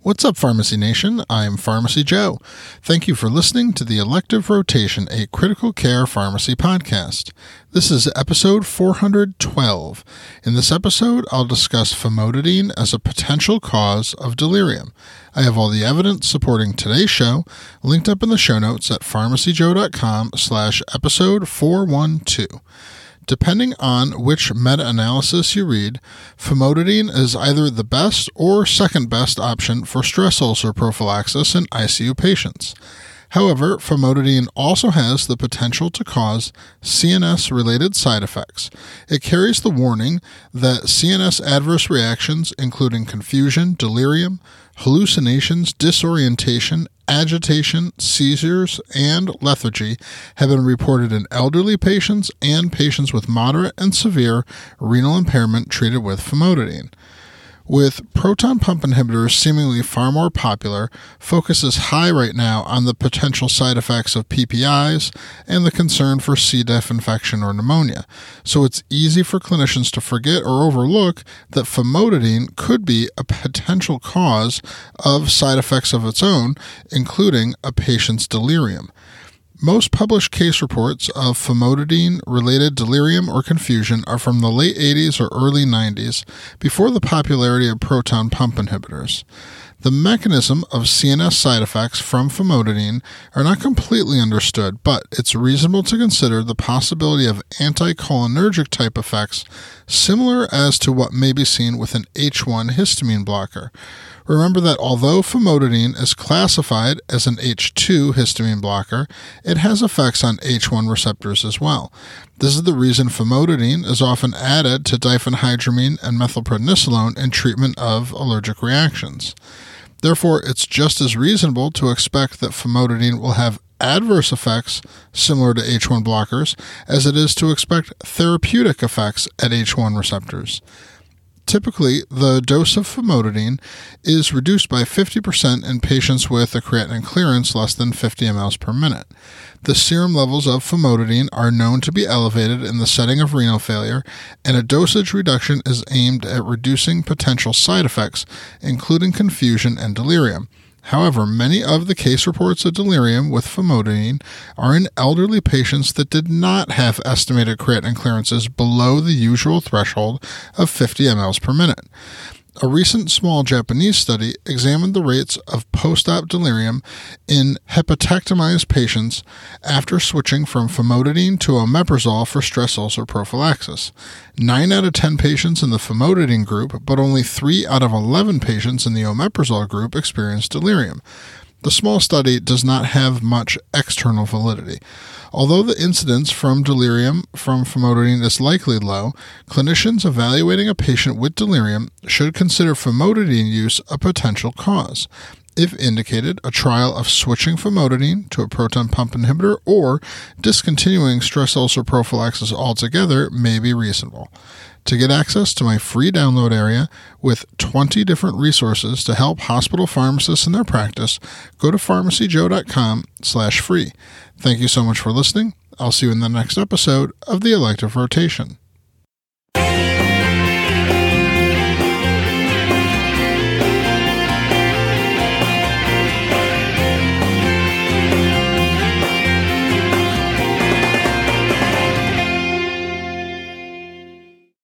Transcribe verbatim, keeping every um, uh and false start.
What's up, Pharmacy Nation? I'm Pharmacy Joe. Thank you for listening to the Elective Rotation, a critical care pharmacy podcast. This is episode four hundred twelve. In this episode, I'll discuss famotidine as a potential cause of delirium. I have all the evidence supporting today's show linked up in the show notes at pharmacyjoe.com slash episode 412. Depending on which meta-analysis you read, famotidine is either the best or second best option for stress ulcer prophylaxis in I C U patients. However, famotidine also has the potential to cause C N S-related side effects. It carries the warning that C N S adverse reactions, including confusion, delirium, hallucinations, disorientation, agitation, seizures, and lethargy, have been reported in elderly patients and patients with moderate and severe renal impairment treated with famotidine. With proton pump inhibitors seemingly far more popular, focus is high right now on the potential side effects of P P Is and the concern for C. diff infection or pneumonia, so it's easy for clinicians to forget or overlook that famotidine could be a potential cause of side effects of its own, including a patient's delirium. Most published case reports of famotidine-related delirium or confusion are from the late eighties or early nineties, before the popularity of proton pump inhibitors. The mechanism of C N S side effects from famotidine are not completely understood, but it's reasonable to consider the possibility of anticholinergic type effects similar as to what may be seen with an H one histamine blocker. Remember that although famotidine is classified as an H two histamine blocker, it has effects on H one receptors as well. This is the reason famotidine is often added to diphenhydramine and methylprednisolone in treatment of allergic reactions. Therefore, it's just as reasonable to expect that famotidine will have adverse effects similar to H one blockers as it is to expect therapeutic effects at H one receptors. Typically, the dose of famotidine is reduced by fifty percent in patients with a creatinine clearance less than fifty milliliters per minute. The serum levels of famotidine are known to be elevated in the setting of renal failure, and a dosage reduction is aimed at reducing potential side effects, including confusion and delirium. However, many of the case reports of delirium with famotidine are in elderly patients that did not have estimated creatinine clearances below the usual threshold of fifty milliliters per minute. A recent small Japanese study examined the rates of post-op delirium in hepatectomized patients after switching from famotidine to omeprazole for stress ulcer prophylaxis. nine out of ten patients in the famotidine group, but only three out of eleven patients in the omeprazole group experienced delirium. The small study does not have much external validity. Although the incidence from delirium from famotidine is likely low, clinicians evaluating a patient with delirium should consider famotidine use a potential cause. If indicated, a trial of switching famotidine to a proton pump inhibitor or discontinuing stress ulcer prophylaxis altogether may be reasonable. To get access to my free download area with twenty different resources to help hospital pharmacists in their practice, go to pharmacyjoe.com slash free. Thank you so much for listening. I'll see you in the next episode of the Elective Rotation.